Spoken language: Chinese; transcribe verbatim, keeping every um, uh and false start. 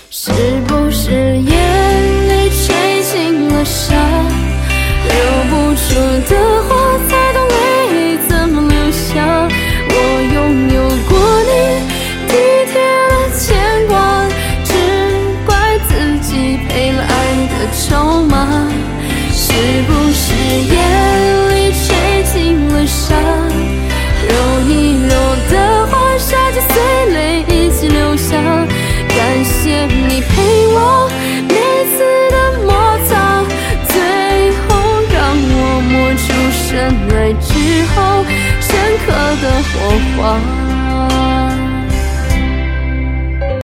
是不是眼泪吹进了沙，流不出的话才懂泪怎么流下。我拥有过你体贴的牵挂，只怪自己配了爱的筹码。是不是眼里吹进了沙，揉一揉的花，沙就随泪一起流下。感谢你陪我每次的摩擦，最后让我磨出深爱之后深刻的火花。